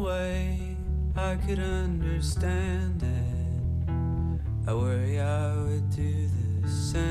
way I could understand it, I worry I would do the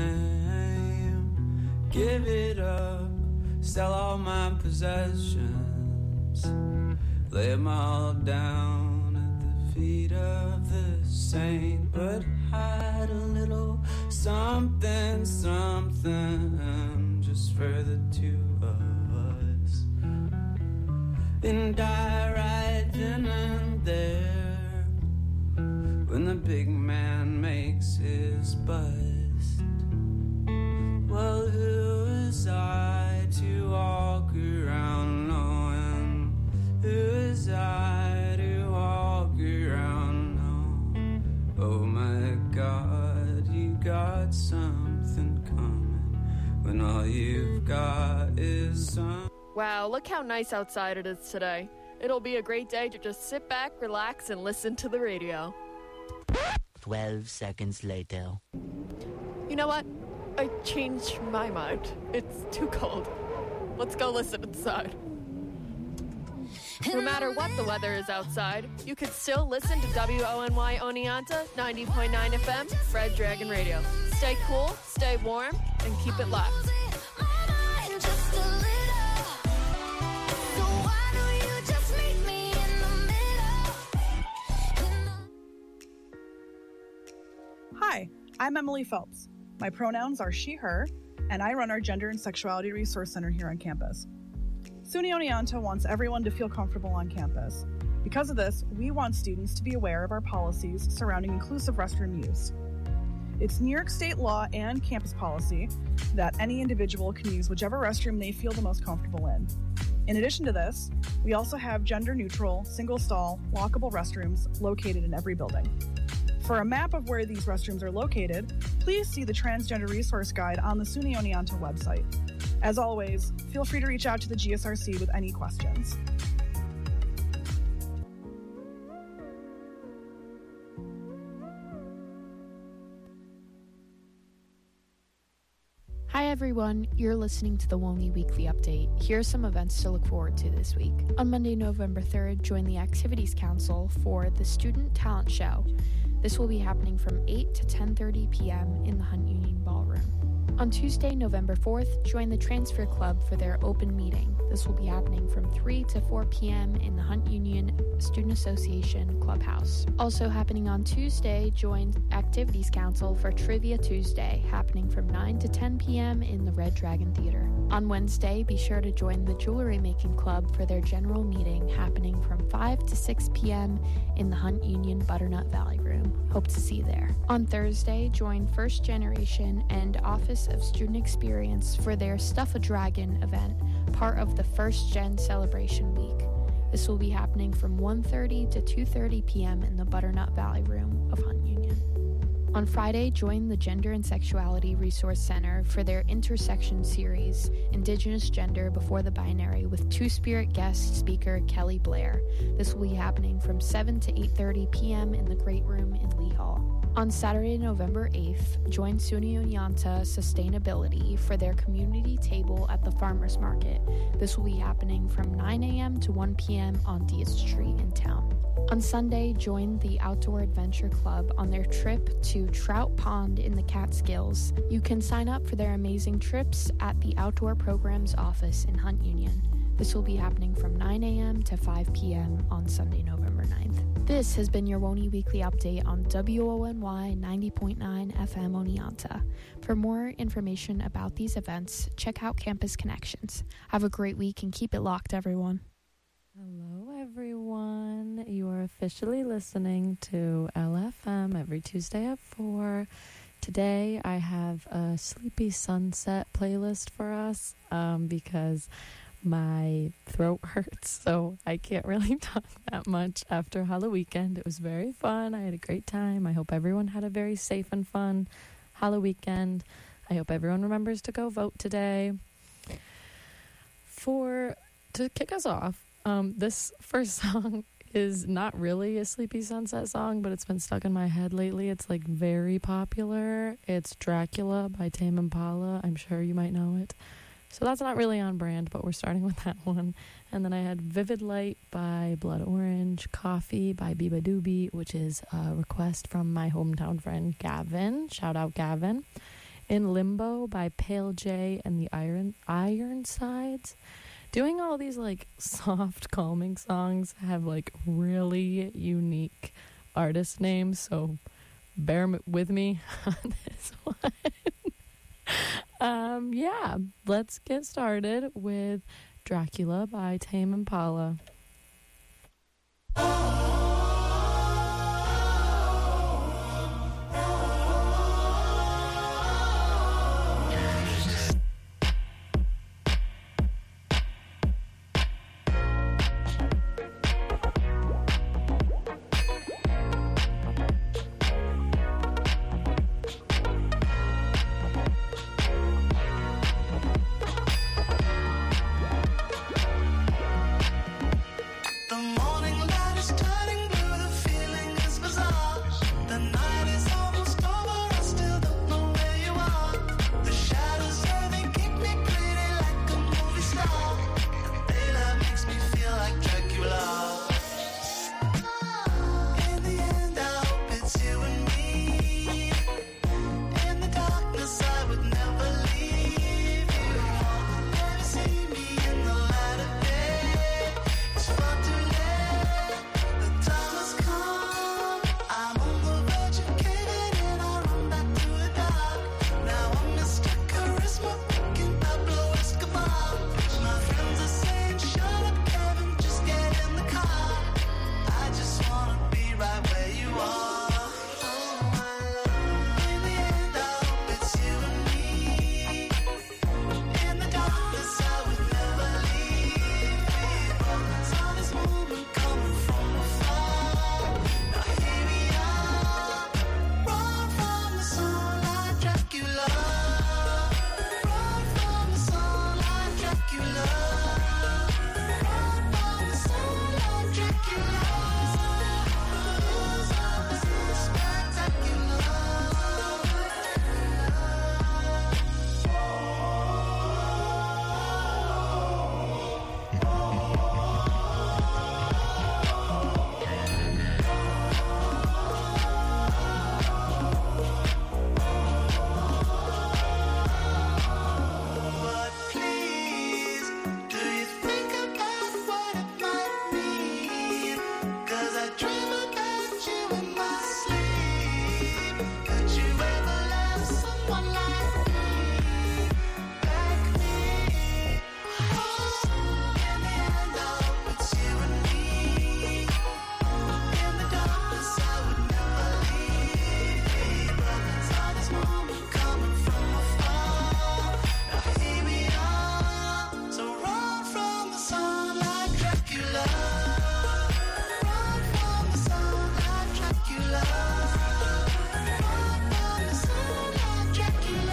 same. Give it up, sell all my possessions, lay them all down at the feet of the saint, but hide a little something, something, just for the two of us, and die right then and there, when the big man makes his bust. Well, who is I to walk around knowing? Who is I to walk around knowing? Oh my God, you got something coming when all you've got is some. Wow, look how nice outside it is today. It'll be a great day to just sit back, relax, and listen to the radio. 12 seconds later. You know what? I changed my mind. It's too cold. Let's go listen inside. No matter what the weather is outside, you can still listen to WONY Oneonta 90.9 FM, Red Dragon Radio. Stay cool, stay warm, and keep it locked. Hi, I'm Emily Phelps. My pronouns are she, her, and I run our Gender and Sexuality Resource Center here on campus. SUNY Oneonta wants everyone to feel comfortable on campus. Because of this, we want students to be aware of our policies surrounding inclusive restroom use. It's New York State law and campus policy that any individual can use whichever restroom they feel the most comfortable in. In addition to this, we also have gender-neutral, single-stall, lockable restrooms located in every building. For a map of where these restrooms are located, please see the Transgender Resource Guide on the SUNY Oneonta website. As always, feel free to reach out to the GSRC with any questions. Hi everyone, you're listening to the WONY Weekly Update. Here are some events to look forward to this week. On Monday, November 3rd, join the Activities Council for the Student Talent Show. This will be happening from 8 to 10:30 p.m. in the Hunt Union Ballroom. On Tuesday, November 4th, join the Transfer Club for their open meeting. This will be happening from 3 to 4 p.m. in the Hunt Union Student Association Clubhouse. Also happening on Tuesday, join Activities Council for Trivia Tuesday, happening from 9 to 10 p.m. in the Red Dragon Theater. On Wednesday, be sure to join the Jewelry Making Club for their general meeting, happening from 5 to 6 p.m. in the Hunt Union Butternut Valley Room. Hope to see you there. On Thursday, join First Generation and Office of Student Experience for their Stuff a Dragon event, part of the First Gen Celebration Week. This will be happening from 1:30 to 2:30 p.m. in the Butternut Valley Room of Hunt Union. On Friday, join the Gender and Sexuality Resource Center for their Intersection series, Indigenous Gender Before the Binary, with Two-Spirit guest speaker Kelly Blair. This will be happening from 7 to 8:30 p.m. in the Great Room in Lee Hall. On Saturday, November 8th, join SUNY Oneonta Sustainability for their community table at the Farmers Market. This will be happening from 9 a.m. to 1 p.m. on Diaz Street in town. On Sunday, join the Outdoor Adventure Club on their trip to Trout Pond in the Catskills. You can sign up for their amazing trips at the Outdoor Programs office in Hunt Union. This will be happening from 9 a.m. to 5 p.m. on Sunday, November 9th. This has been your WONY Weekly Update on WONY 90.9 FM Oneonta. For more information about these events, check out Campus Connections. Have a great week and keep it locked, everyone. Hello, everyone. You are officially listening to LFM every Tuesday at 4. Today, I have a Sleepy Sunset playlist for us because my throat hurts, so I can't really talk that much after Halloween. It was very fun. I had a great time. I hope everyone had a very safe and fun Halloween. I hope everyone remembers to go vote today. To kick us off, this first song is not really a Sleepy Sunset song, but it's been stuck in my head lately. It's like very popular. It's Dracula by Tame Impala. I'm sure you might know it. So that's not really on brand, but we're starting with that one. And then I had Vivid Light by Blood Orange, Coffee by Biba Doobie, which is a request from my hometown friend Gavin. Shout out Gavin. In Limbo by Pale J and the Ironsides. Doing all these like soft, calming songs have like really unique artist names, so bear with me on this one. Yeah, let's get started with Dracula by Tame Impala. Dracula.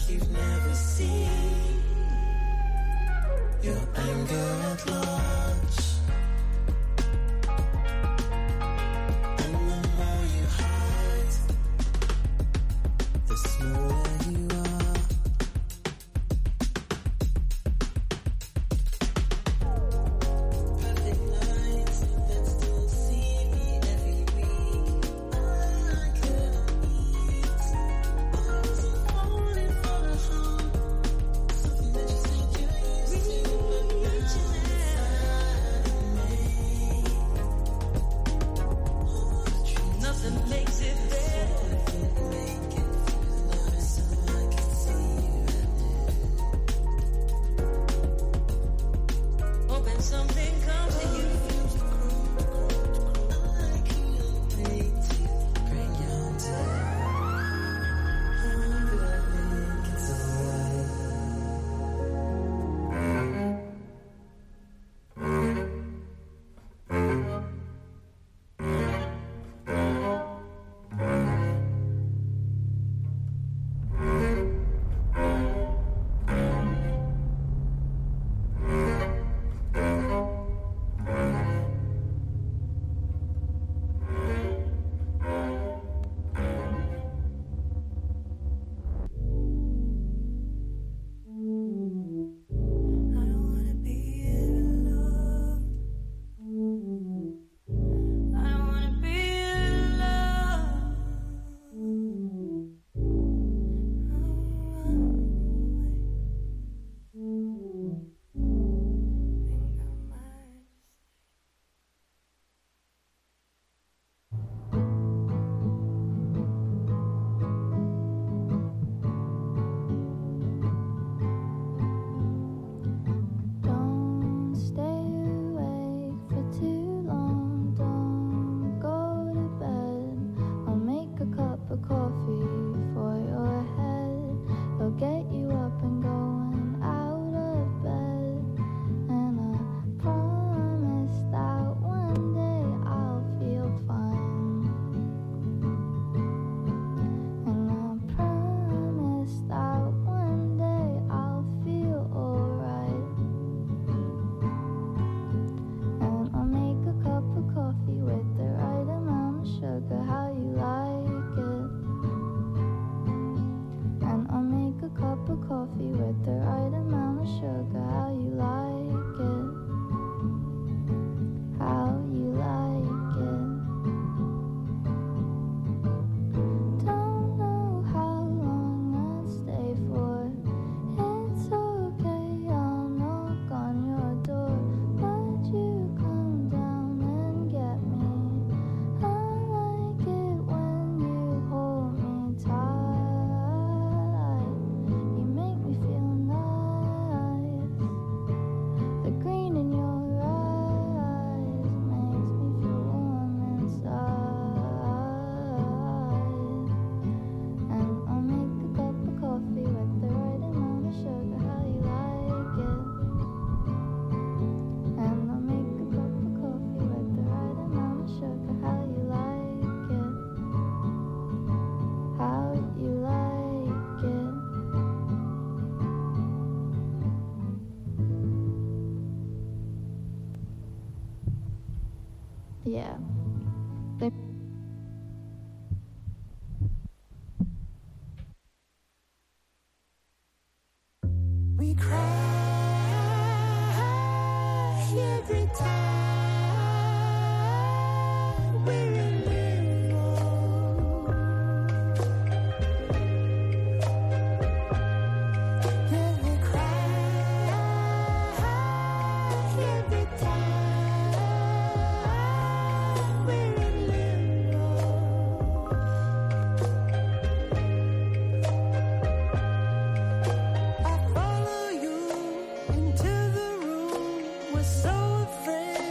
like you've never seen. Your anger at large. And the more you hide, the smaller you are. Perfect nights that still see me every week. I couldn't eat. I wasn't falling for the harm. Something that you think you're used to, but reaching inside of me. Nothing makes it better. Make it feel nice so I can see you at it. Hoping something comes to you. I can't wait to bring you home to but I think it's alright. I don't wanna be alone. I don't wanna be alone. Think I might. Don't stay awake for too long. Don't go to bed. I'll make a cup of coffee for your head. It'll get you up and going out of bed. And I promise that one day I'll feel fine. And I promise that one day I'll feel alright. And I'll make a cup of coffee with the right amount of sugar, how you like it. And I'll make a cup of coffee with the right amount of sugar, how you like it. How you like it. Don't know how long I'll stay for. It's okay, I'll knock on your door. Would you come down and get me? I like it when you hold me tight. You make me feel nice. The green in your eyes makes me feel warm inside. And I'll make a cup of coffee with the right amount of sugar, how you like it. And I'll make a cup of coffee with the right amount of sugar, how you like it. How you like it. Yeah. We cry every time we're in limbo. Yeah, we cry every time we're in limbo. I follow you into the room. We're so afraid.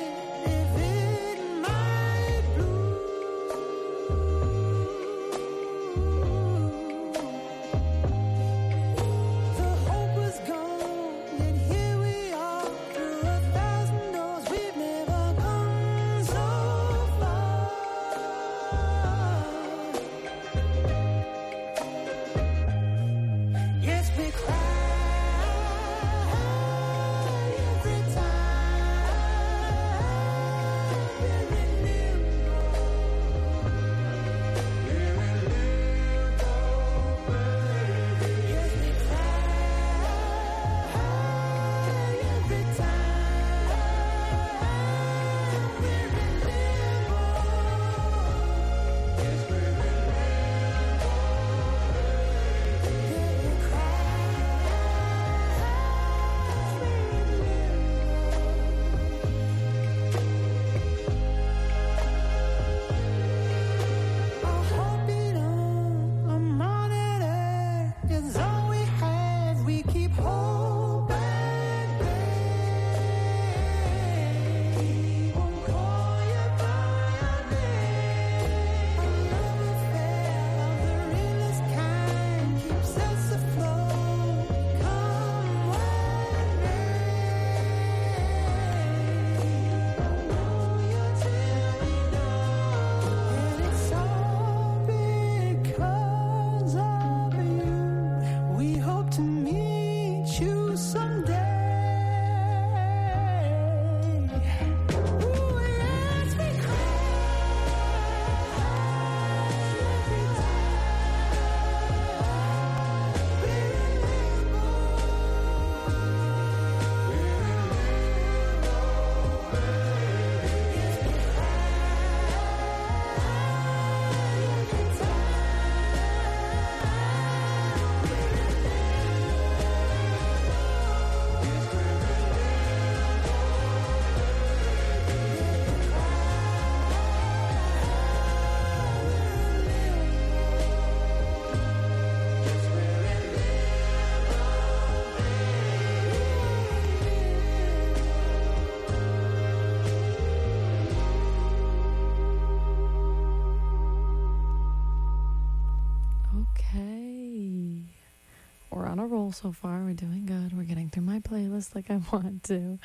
Okay. We're on a roll so far. We're doing good. We're getting through my playlist like I want to.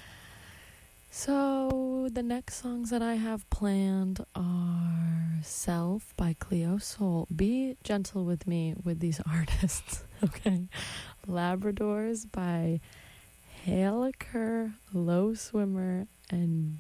So, the next songs that I have planned are Self by Cleo Sol. Be gentle with me with these artists, okay? Labradors by Halaker, Low Swimmer, and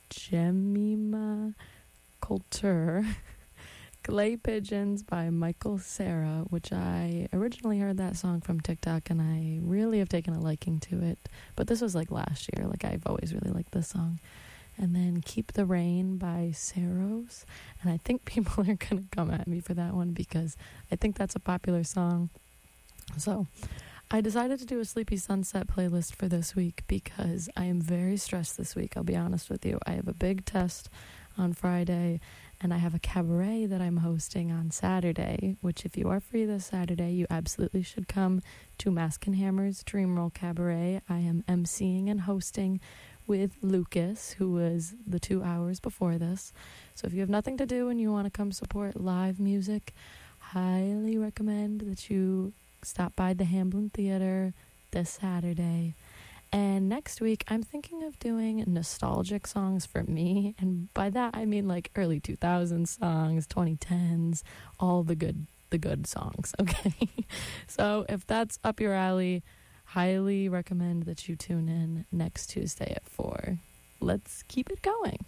Jemima Coulter. Clay Pigeons by Michael Cera, which I originally heard that song from TikTok and I really have taken a liking to it. But this was like last year. Like I've always really liked this song. And then Keep the Rain by Saros. And I think people are going to come at me for that one because I think that's a popular song. So I decided to do a Sleepy Sunset playlist for this week because I am very stressed this week. I'll be honest with you. I have a big test on Friday and I have a cabaret that I'm hosting on Saturday, which if you are free this Saturday, you absolutely should come to Mask and Hammer's Dreamroll Cabaret. I am emceeing and hosting with Lucas, who was the 2 hours before this. So if you have nothing to do and you want to come support live music, highly recommend that you stop by the Hamblin Theater this Saturday. And next week, I'm thinking of doing nostalgic songs for me. And by that, I mean like early 2000s songs, 2010s, all the good songs, okay? So if that's up your alley, highly recommend that you tune in next Tuesday at 4. Let's keep it going.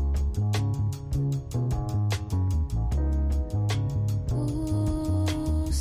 Ooh,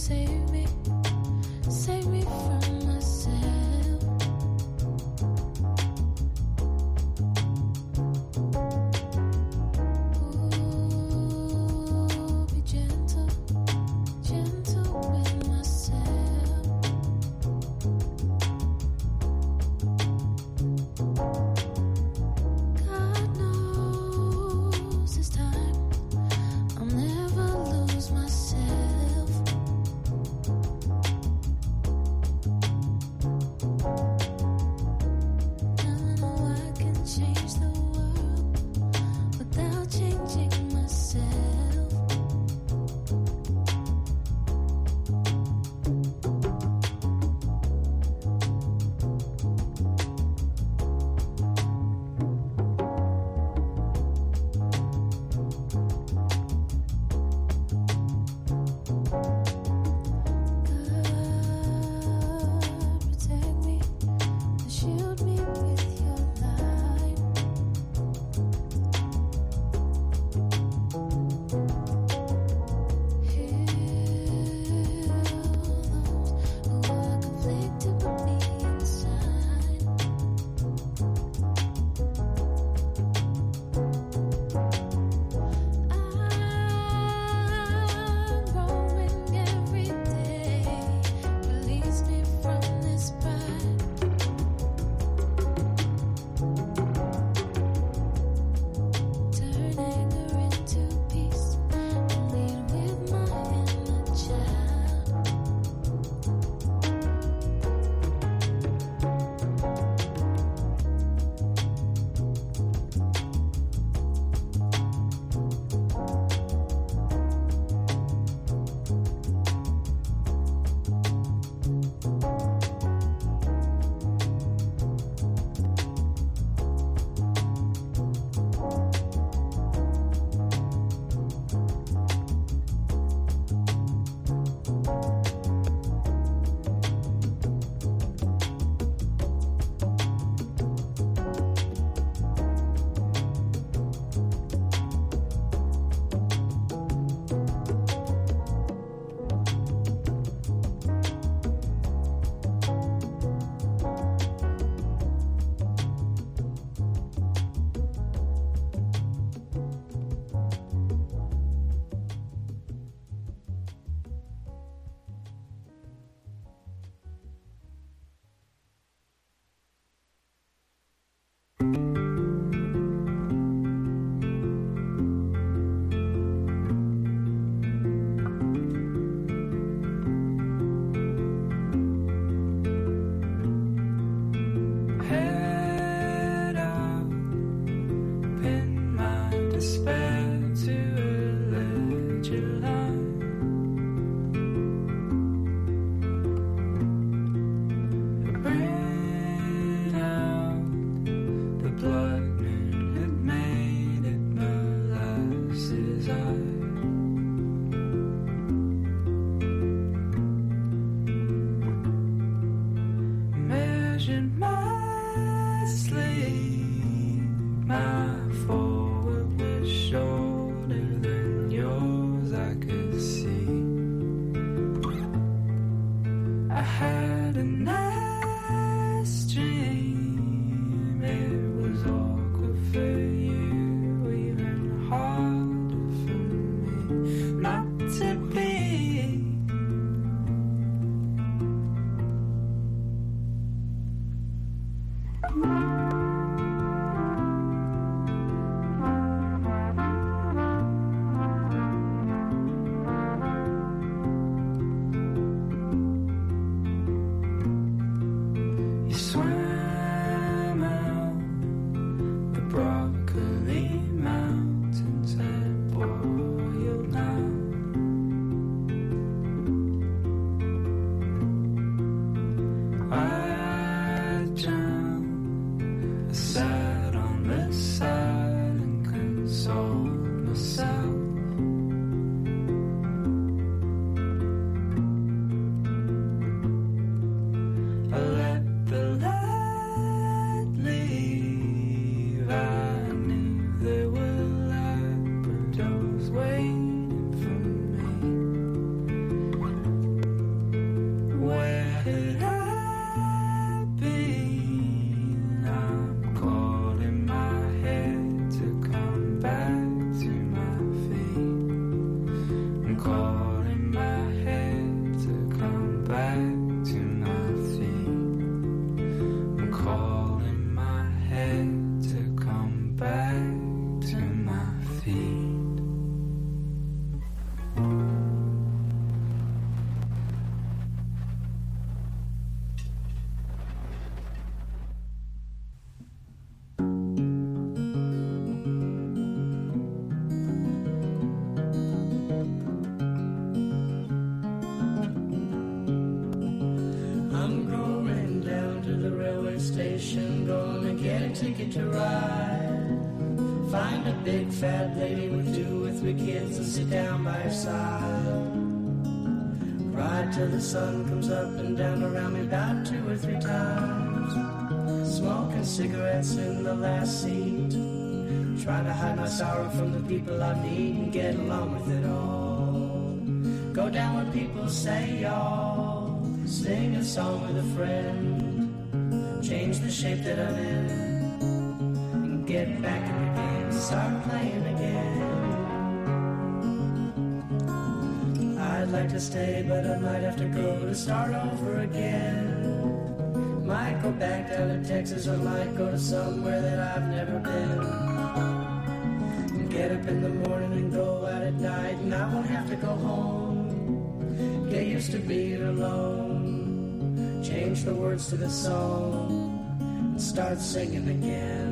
You swam out the broccoli mountains and boiled now. I drowned, I sat on the side and consoled myself. I let the light leave. I knew there were Labradors waiting for me. Where had I been? I'm calling my head to come back to my feet. I'm calling my head to come back to my feet. I'm calling my head to come back to my feet. I'm going down to the railway station, gonna get a ticket to ride. Find a big fat lady with 2 or 3 kids and sit down by her side. Ride till the sun comes up and down around me about 2 or 3 times. Smoking cigarettes in the last seat, trying to hide my sorrow from the people I meet and get along with it all. Go down where people say y'all, sing a song with a friend, change the shape that I'm in, and get back in the game, start playing again. I'd like to stay, but I might have to go to start over again. Might go back down to Texas, or might go to somewhere that I've never been. Get up in the morning and go out at night, and I won't have to go home. Get used to being alone, change the words to the song, and start singing again.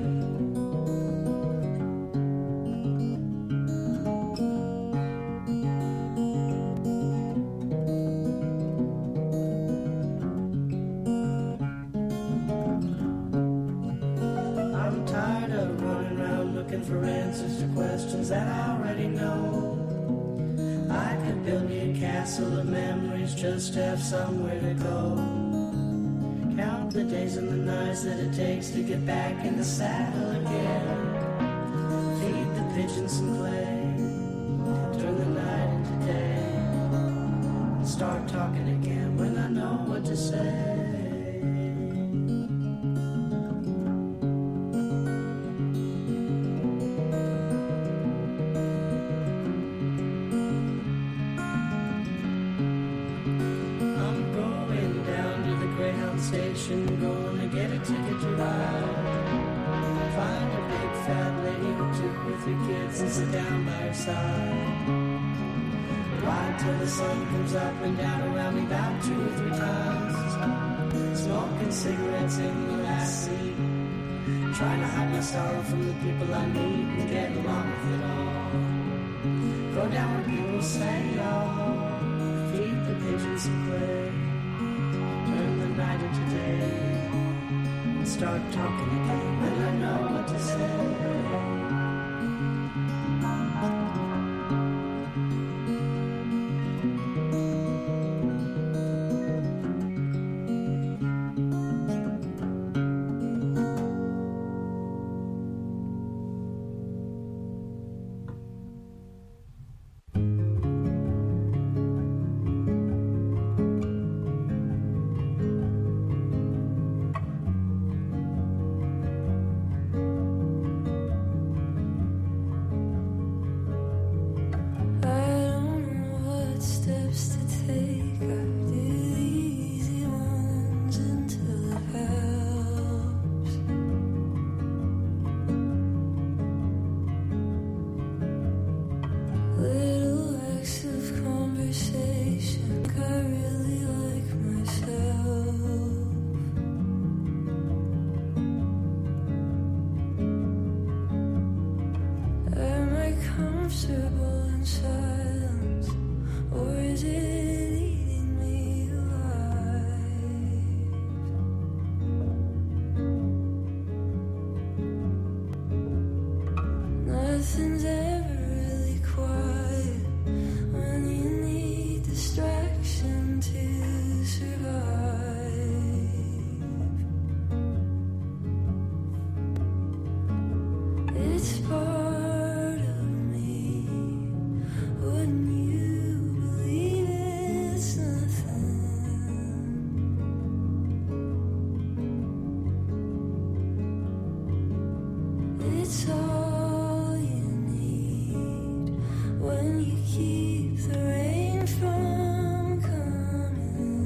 I'm tired of running around looking for answers to questions that I already know. I could build me a castle of memories just to have somewhere to go. Count the days and the nights that it takes to get back in the saddle again. Feed the pigeons some clay, turn the night into day, and start talking again when I know what to say. I'm going down to the Greyhound station, gonna get a ticket to ride. Find a big fat lady with 2 or 3 kids and sit down by her side. Ride till the sun comes up and down around me about 2 or 3 times. Smoking cigarettes in the last seat, trying to hide my sorrow from the people I meet and get along with it all. Go down where people say y'all, feed the pigeons some clay, turn the night into day, and start talking again when I know what to say. Nothing's ever really quiet when you need distraction to survive. It's part of me. Wouldn't you believe it's nothing? It's all you need when you keep the rain from coming.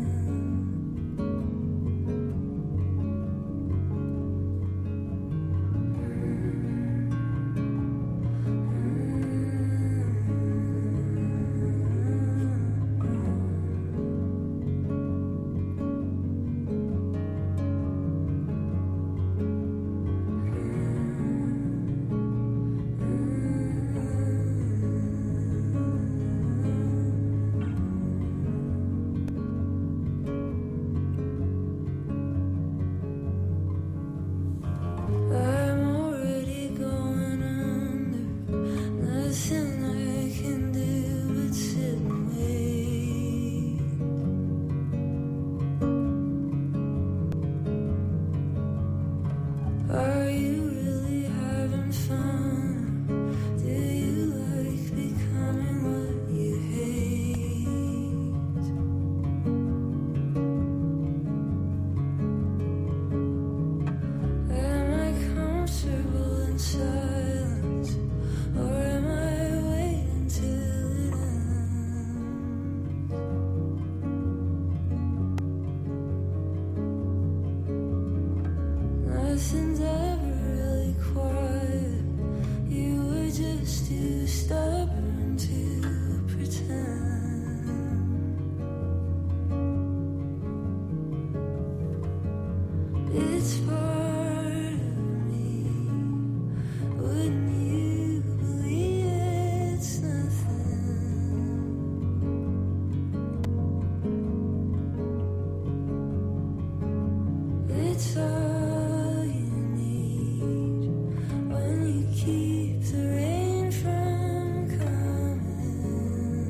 I'm already going under. Nothing I can do but sit and wait. Are you really having fun? Do you like becoming what you hate? Am I comfortable in silence, or am I waiting till it ends? Nothing's ever really quiet. You were just too stubborn to pretend. It's part of me. Wouldn't you believe it's nothing? It's all you need when you keep the rain from coming.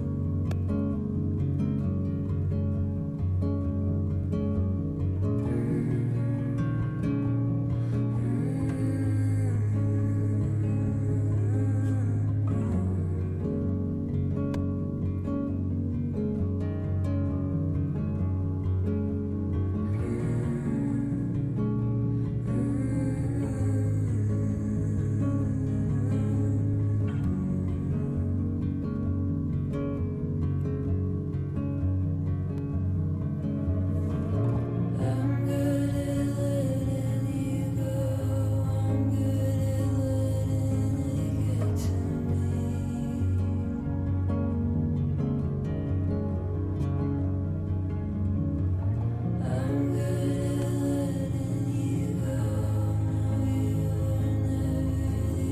I'm good at letting you go. I'm good at letting it get to me. I'm good at letting you go. No, you were never the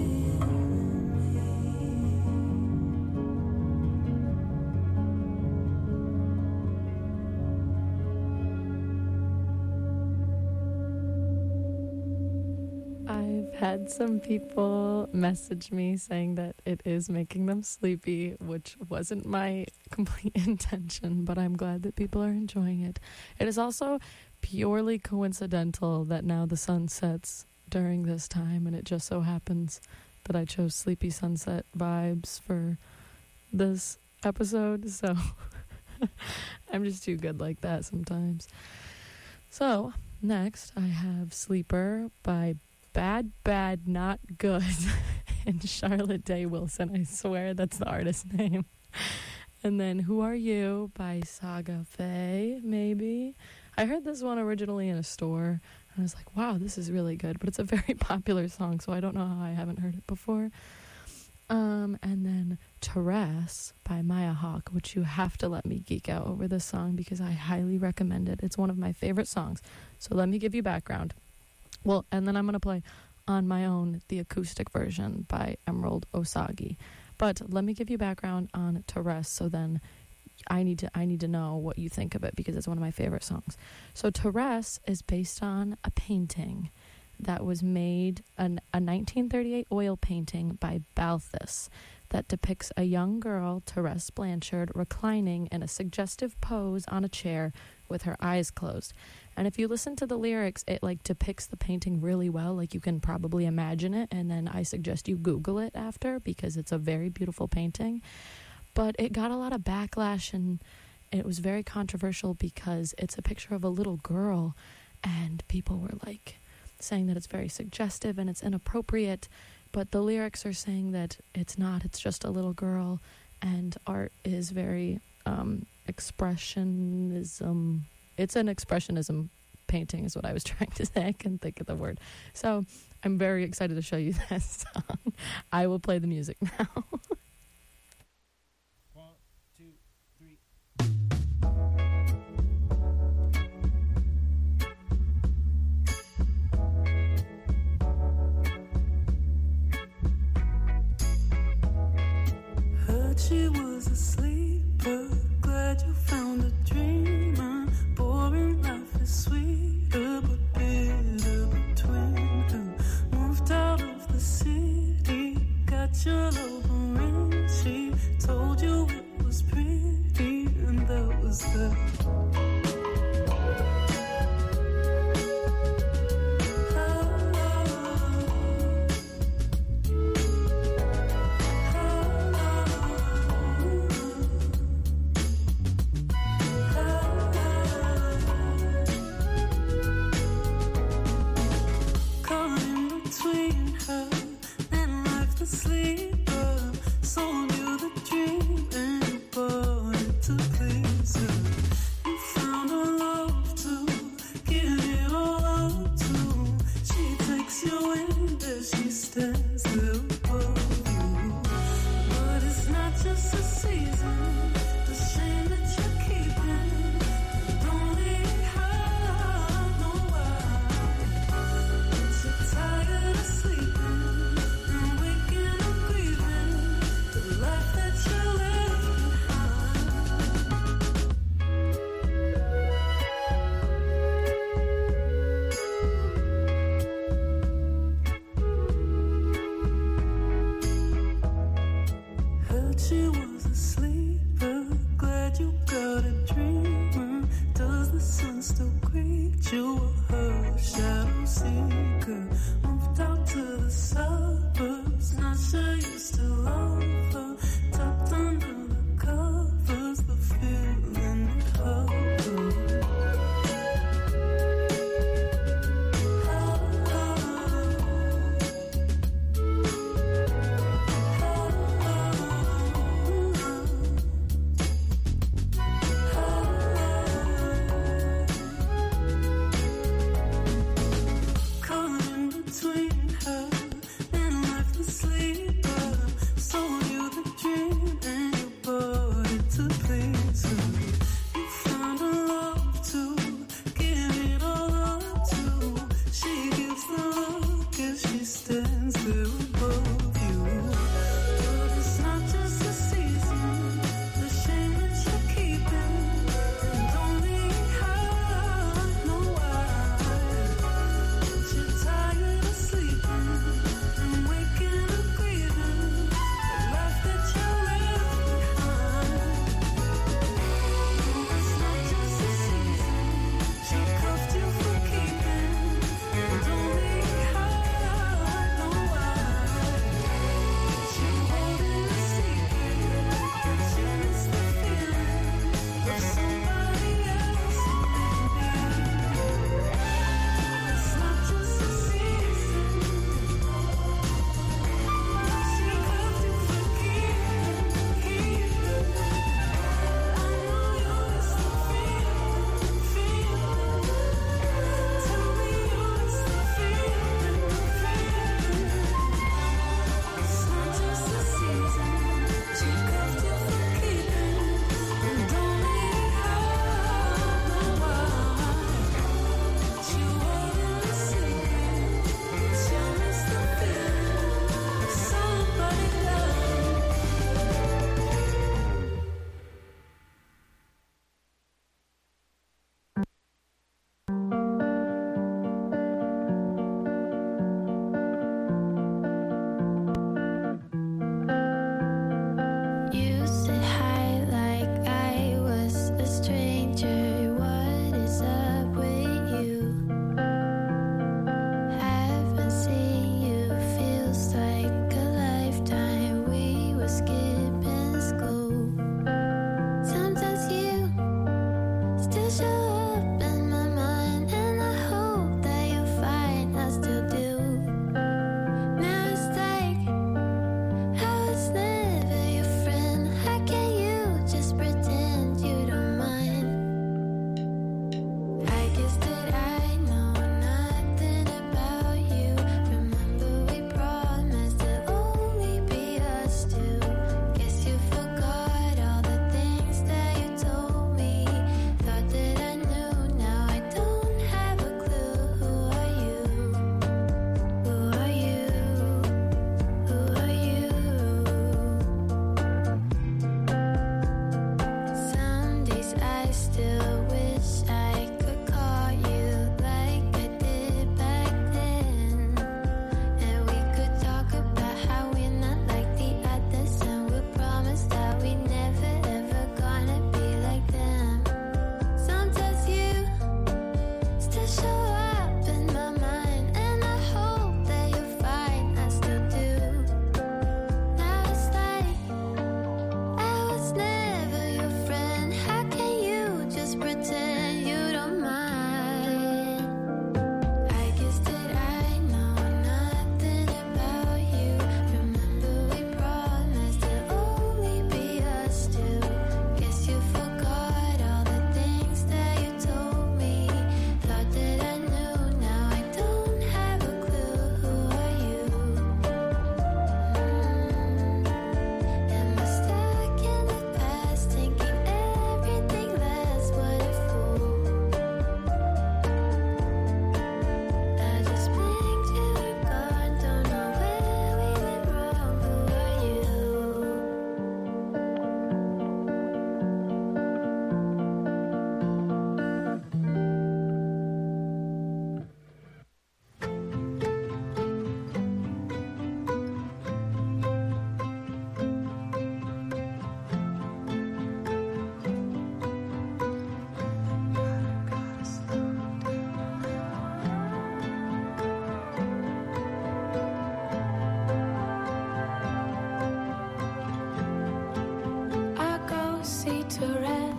I've had some people message me saying that it is making them sleepy, which wasn't my complete intention, but I'm glad that people are enjoying it. It is also purely coincidental that now the sun sets during this time, and it just so happens that I chose sleepy sunset vibes for this episode, so I'm just too good like that sometimes. So, next I have Sleeper by Bad Bad Not Good and Charlotte Day Wilson. I swear that's the artist name. And then Who Are You by Saga Faye, maybe. I heard this one originally in a store, and I was like, wow, this is really good. But it's a very popular song, so I don't know how I haven't heard it before. And then Terrace by Maya Hawke, which you have to let me geek out over this song because I highly recommend it. It's one of my favorite songs. So let me give you background. Well, and then I'm going to play on my own the acoustic version by Emerald Osagi. But let me give you background on Terrace, so then I need to know what you think of it because it's one of my favorite songs. So Terrace is based on a painting that was made, a 1938 oil painting by Balthus that depicts a young girl, Therese Blanchard, reclining in a suggestive pose on a chair with her eyes closed. And if you listen to the lyrics, it like depicts the painting really well. Like you can probably imagine it, and then I suggest you Google it after because it's a very beautiful painting. But it got a lot of backlash, and it was very controversial because it's a picture of a little girl, and people were like saying that it's very suggestive and it's inappropriate. But the lyrics are saying that it's not, it's just a little girl, and art is very expressionism. It's an expressionism painting is what I was trying to say. I couldn't think of the word. So I'm very excited to show you this song. I will play the music now. 1, 2, 3. Heard she was a sleeper. Glad you found a dreamer. Boring life is sweeter, but bitter between. Moved out of the city, got your love ring. She told you it was pretty, and that was that. Sleeper, sold you the dream and bought it to please her. You found a love to give it all up to. She takes you in there, she stands there above you. But it's not just a season, the shame that you're keeping. Don't leave her, no why. But you're tired of sleeping.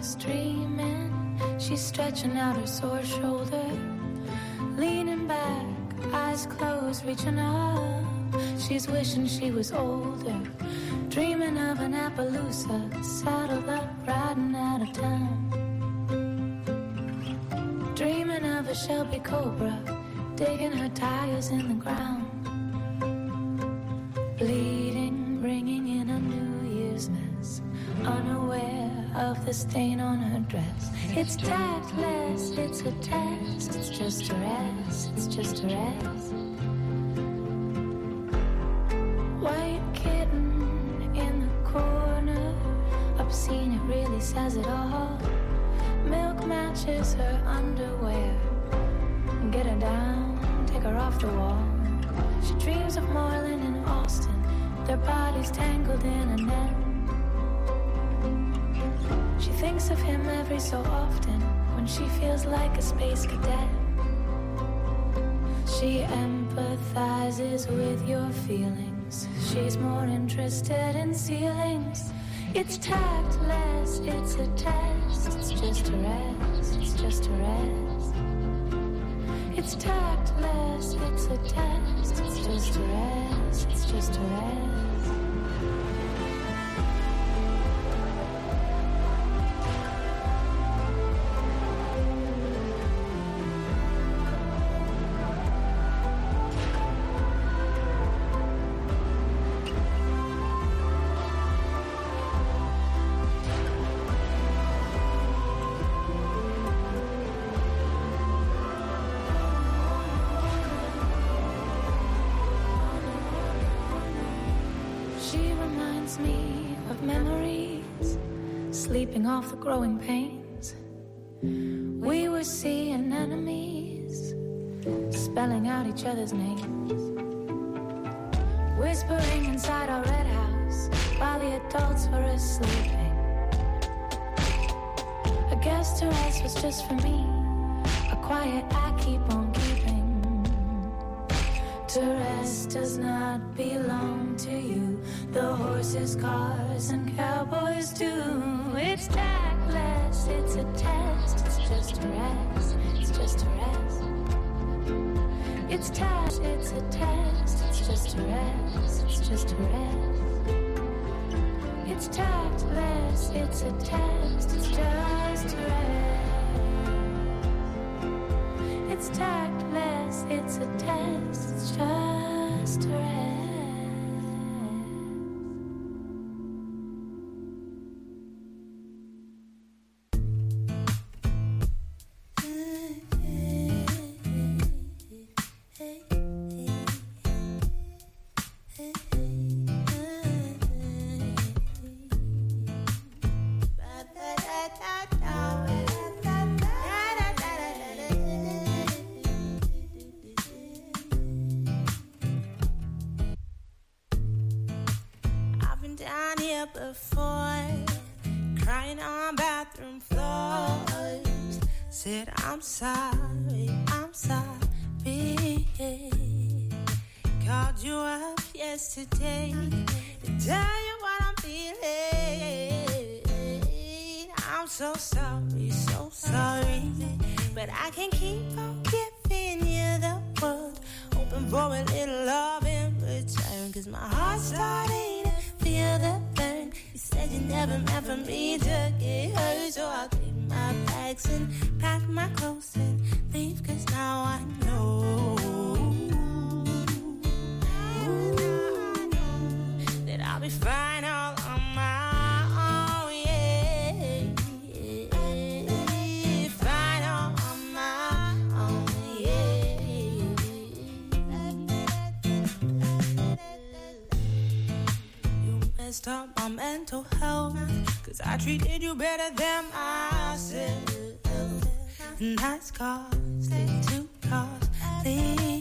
was dreaming. She's stretching out her sore shoulder, leaning back, eyes closed, reaching up. She's wishing she was older, dreaming of an Appaloosa, saddled up, riding out of town. Dreaming of a Shelby Cobra, digging her tires in the ground. Bleeding, bringing in a New Year's mess, unaware of the stain on her dress. It's tactless, it's a test, it's just a rest, it's just a rest. White kitten in the corner, obscene, it really says it all. Milk matches her underwear, get her down, take her off the wall. She dreams of Marlon and Austin, their bodies tangled in a net. She thinks of him every so often when she feels like a space cadet. She empathizes with your feelings. She's more interested in ceilings. It's tactless, it's a test. It's just a rest, it's just a rest. It's tactless, it's a test. It's just a rest, it's just a rest. Sleeping off the growing pains. We were seeing enemies, spelling out each other's names, whispering inside our red house while the adults were asleep. A guest to rest was just for me, a quiet I keep on keeping. To rest does not belong to you. The horses, cars, and cowboys do. It's tactless, it's a test. It's just a rest, it's just a rest. It's test, it's a test. It's just a rest, it's just a rest. It's tactless, it's a test. It's just a rest. It's tactless, it's a test. It's just a rest. Before, crying on bathroom floors, said I'm sorry, I'm sorry. Called you up yesterday to tell you what I'm feeling. I'm so sorry, but I can't keep on giving you the world, hoping for a little love in return, 'cause my heart's starting to feel the burn. You said you never meant for me to get hurt, so I'll take my bags and pack my clothes and leave, 'cause now I know that I'll be fine all on my own, yeah, fine all on my own, yeah. You messed up my mental health, 'cause I treated you better than myself. Nice cars, they too costly.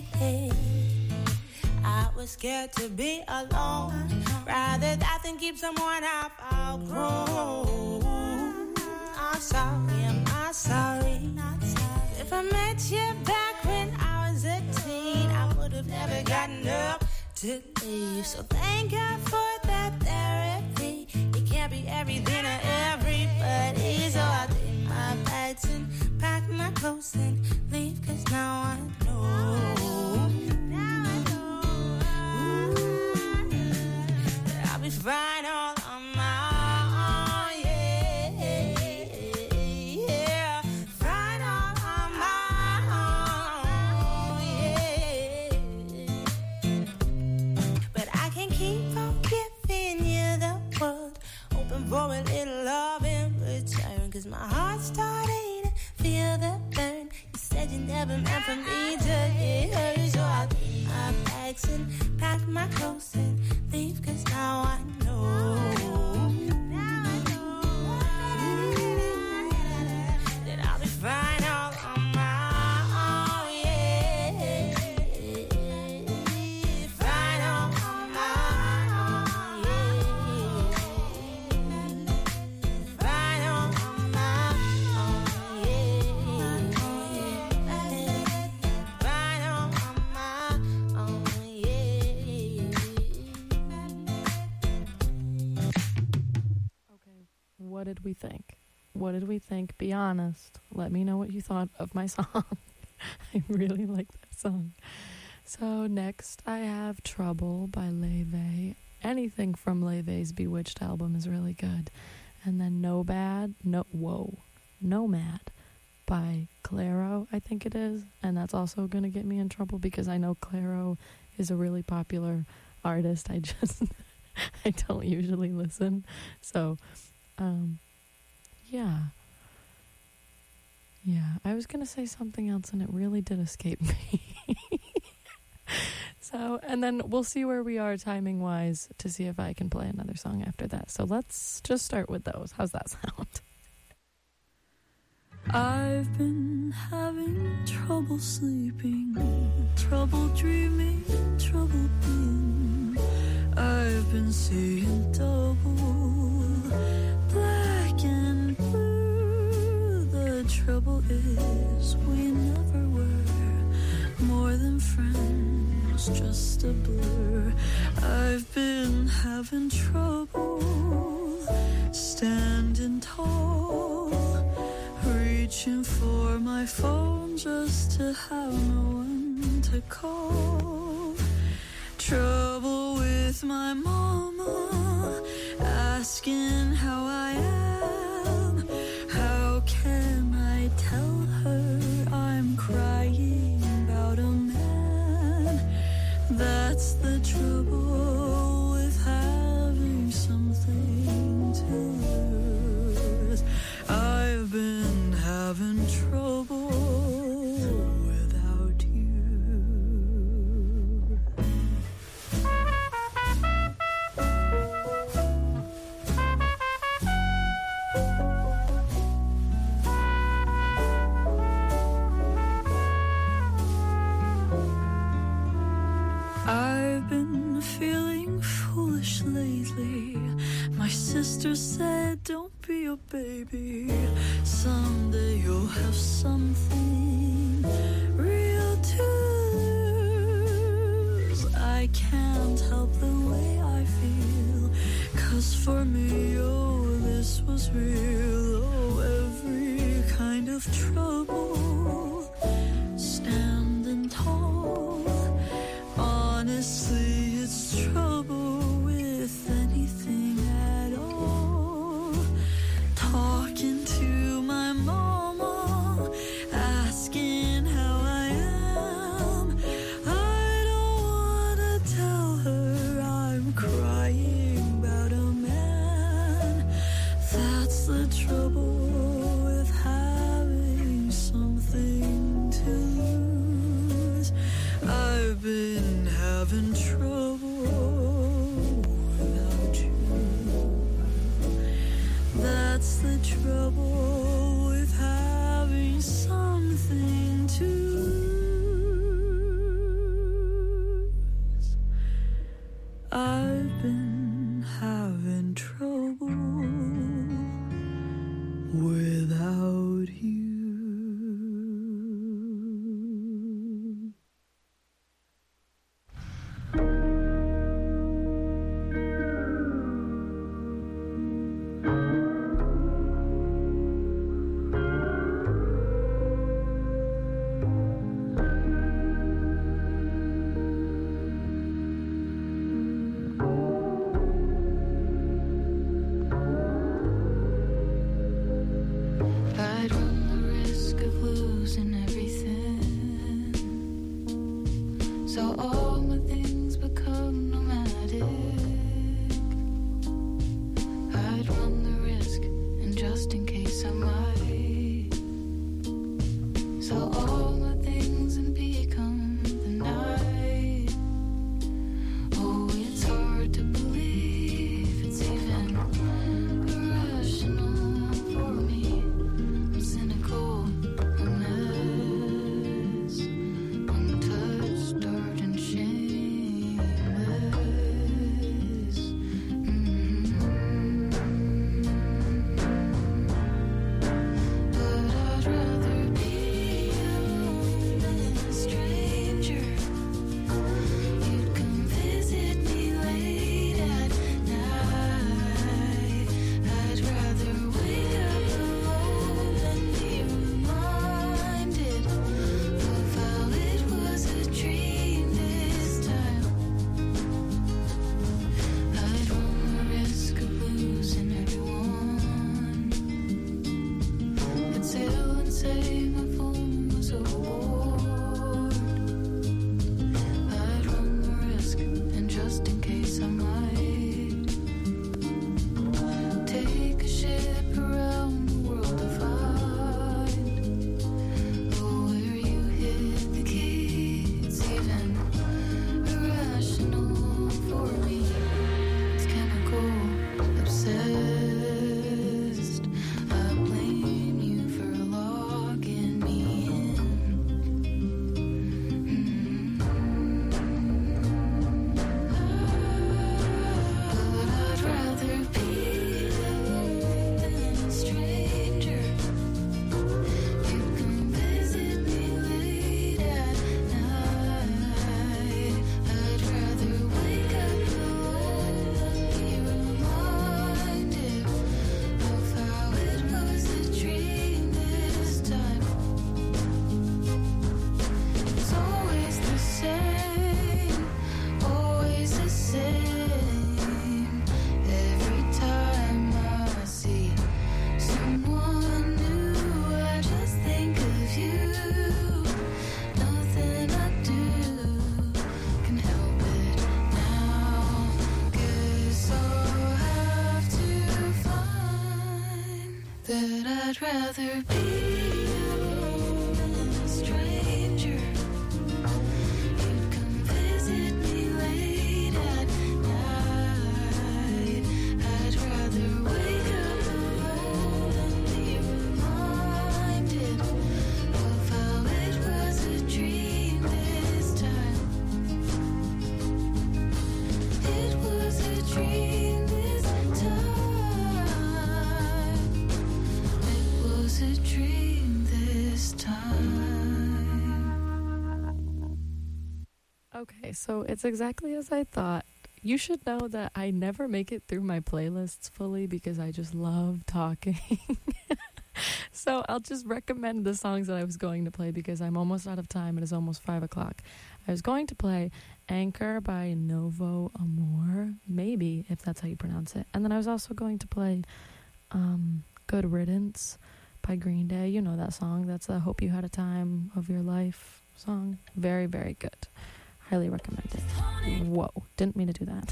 I was scared to be alone, rather that than keep someone I've outgrown. I'm sorry. If I met you back when I was a teen, I would have never gotten up to leave. So thank God for that therapy. It can't be everything to everybody, so I clothes and leave, 'cause now I know. That I'll be fine all on my own, yeah. Fine all on my own, yeah. But I can keep on giving you the world, hoping for a little love in return, 'cause my heart's starting to feel the burn. You said you never meant for me to get hurt, so I packed my bags and packed my clothes and leave, 'cause now I know. That I'll be fine all on my own, yeah. Fine all on my own, yeah. Fine all on my own, yeah. Fine all on my own, yeah. Okay, what did we think? What did we think? Be honest. Let me know what you thought of my song. I really like that song. So next I have Trouble by Leve. Anything from Leve's Bewitched album is really good. And then Nomad by Clairo, I think it is. And that's also going to get me in trouble because I know Clairo is a really popular artist. I don't usually listen. So, yeah, I was going to say something else and it really did escape me. So, and then we'll see where we are timing wise to see if I can play another song after that. So let's just start with those. How's that sound? I've been having trouble sleeping, trouble dreaming, trouble being. I've been seeing double, black and blue. The trouble is we never were more than friends, just a blur. I've been having trouble standing tall, reaching for my phone just to have no one to call. Trouble with my mama, asking how I am. How can I tell her I'm crying about a man? That's the trouble with having something to lose. I've been having trouble without you. I've been feeling foolish lately. My sister said, don't be a baby. Someday you'll have something real to lose. I can't help the way I feel, 'cause for me, oh, this was real. Oh, every kind of trouble, standing tall. Honestly, it's trouble with anything at all. Talking to my mama, asking how I am. I don't wanna tell her I'm crying about a man. That's the trouble with having something to lose. I've been having trouble without you. That's the trouble with having something to lose. I've been having trouble without you. I'd rather be alone than a stranger. You'd come visit me late at night. I'd rather wake up alone than be reminded of how it was a dream this time. It was a dream this time. It was a dream this time. Okay, so it's exactly as I thought. You should know that I never make it through my playlists fully because I just love talking. So I'll just recommend the songs that I was going to play because I'm almost out of time. It is almost 5 o'clock. I was going to play Anchor by Novo Amor, maybe, if that's how you pronounce it. And then I was also going to play Good Riddance by Green Day. You know that song. That's the Hope You Had a Time of Your Life song. Very, very good. Highly recommend it. Whoa, didn't mean to do that.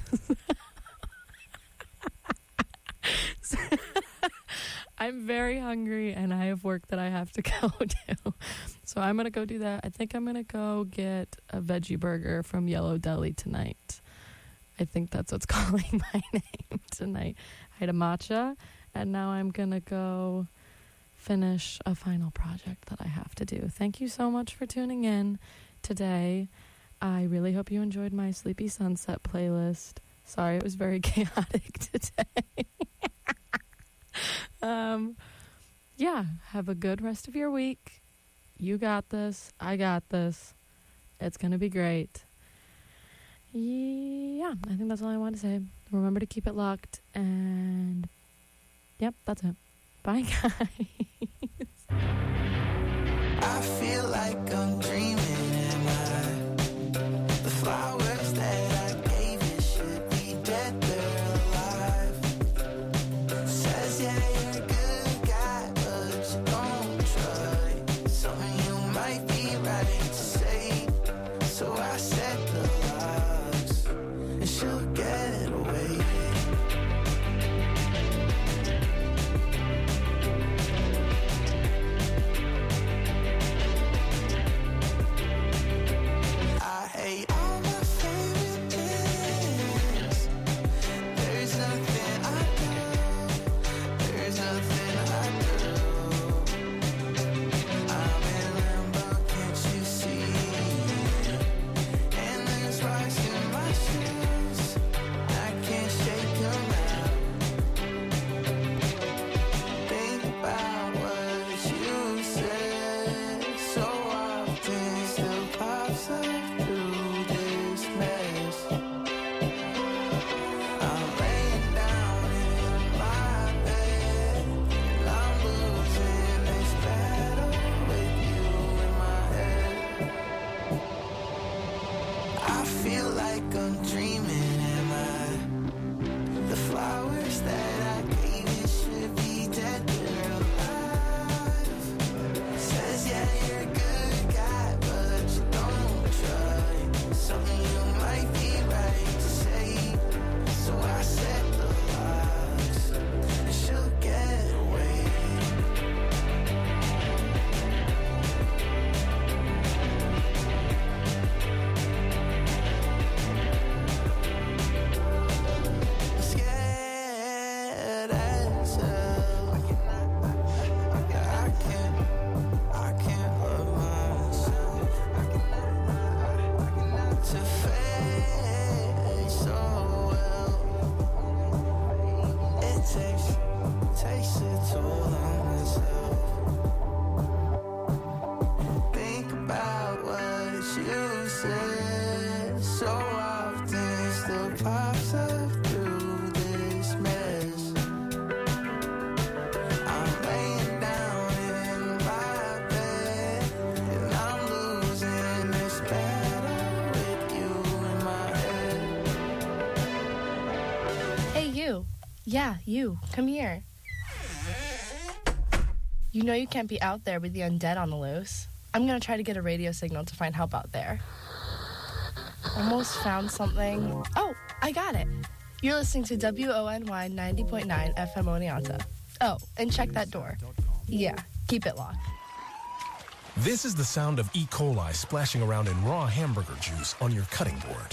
I'm very hungry and I have work that I have to go do. So I'm going to go do that. I think I'm going to go get a veggie burger from Yellow Deli tonight. I think that's what's calling my name tonight. I had a matcha and now I'm going to go finish a final project that I have to do. Thank you so much for tuning in today. I really hope you enjoyed my Sleepy Sunset playlist. Sorry, it was very chaotic today. Yeah, have a good rest of your week. You got this. I got this. It's going to be great. Yeah, I think that's all I want to say. Remember to keep it locked. And, yep, that's it. Bye, guys. I feel like I'm dreaming, am I? The flowers that I gave you should be dead, they're alive. Says yeah, you're a good guy, but you don't try. Something you might be right to say. So I set the locks, and she'll get away. I hate all my favorite things. There's nothing I do. There's nothing I do. I'm in limbo, can't you see? And there's rocks in my shoes. I can't shake them out. Think about what you said so often. Still pops up through this mess. I'm laying down in my bed, and I'm losing this battle with you in my head. I feel like I'm dreaming, am I? The flowers that I gave you should be dead, they're alive. Says yeah, you're a good guy, but you don't try. Something you might be right to say. So I set the locks, and she'll get away. Scared as hell. I can't love myself. To fade so well. It takes a toll on myself. Think about what you said so often. Still pops up through this mess. I'm laying down in my bed, and I'm losing this battle with you in my head. Hey, you. Yeah, you. Come here. You know you can't be out there with the undead on the loose. I'm gonna try to get a radio signal to find help out there. Almost found something. Oh, I got it. You're listening to WONY 90.9 FM Oneonta. Oh, and check that door. Yeah, keep it locked. This is the sound of E. coli splashing around in raw hamburger juice on your cutting board.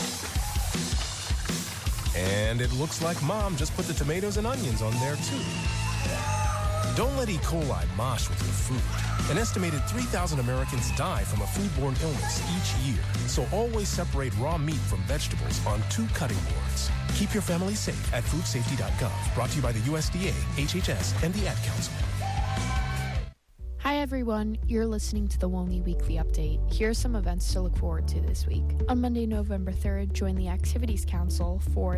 And it looks like Mom just put the tomatoes and onions on there too. Don't let E. coli mosh with your food. An estimated 3,000 Americans die from a foodborne illness each year. So always separate raw meat from vegetables on 2 cutting boards. Keep your family safe at foodsafety.gov. Brought to you by the USDA, HHS, and the Ad Council. Hi everyone, you're listening to the WONY Weekly Update. Here are some events to look forward to this week. On Monday, November 3rd, join the Activities Council for